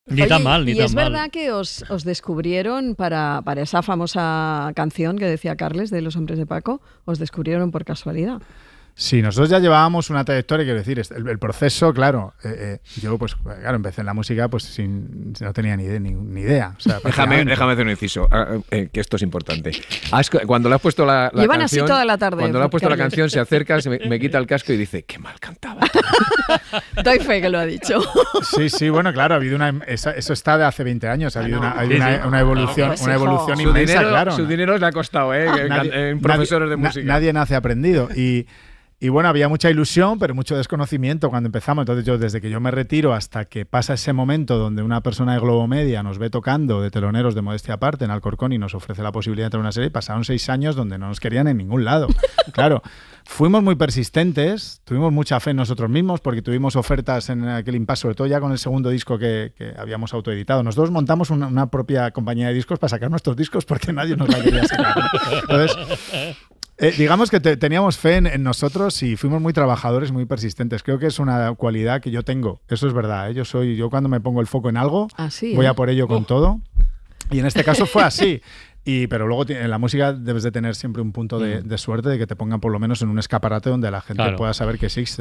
Ni tan mal, ni y tan es mal. verdad que os descubrieron para esa famosa canción que decía Carles de Los Hombres de Paco, os descubrieron por casualidad. Sí, nosotros ya llevábamos una trayectoria, quiero decir, el proceso, claro, yo pues claro, empecé en la música pues no tenía ni idea. O sea, déjame hacer un inciso, que esto es importante. Cuando le has puesto la Llevan canción, así toda la tarde. cuando le has puesto la Carles. canción, se acerca, me quita el casco y dice, qué mal cantaba. Doy fe que lo ha dicho. Sí, bueno, claro, ha habido eso está de hace 20 años, ha habido una evolución, Pues, una evolución hijo. inmensa, claro. Su dinero le ha costado, en profesores de música. Nadie nace aprendido y bueno, había mucha ilusión, pero mucho desconocimiento cuando empezamos. Entonces yo, desde que yo me retiro hasta que pasa ese momento donde una persona de Globo Media nos ve tocando de teloneros de modestia aparte en Alcorcón y nos ofrece la posibilidad de entrar a una serie, pasaron 6 años donde no nos querían en ningún lado. Claro, fuimos muy persistentes, tuvimos mucha fe en nosotros mismos porque tuvimos ofertas en aquel impasse, sobre todo ya con el segundo disco que habíamos autoeditado. Nosotros montamos una propia compañía de discos para sacar nuestros discos porque nadie nos la quería sacar, ¿no? Entonces, digamos que teníamos fe en nosotros y fuimos muy trabajadores, muy persistentes. Creo que es una cualidad que yo tengo. Eso es verdad, ¿eh? Yo cuando me pongo el foco en algo, voy a por ello con todo. Y en este caso fue así. Pero luego en la música debes de tener siempre un punto de suerte de que te pongan por lo menos en un escaparate donde la gente pueda saber que existe.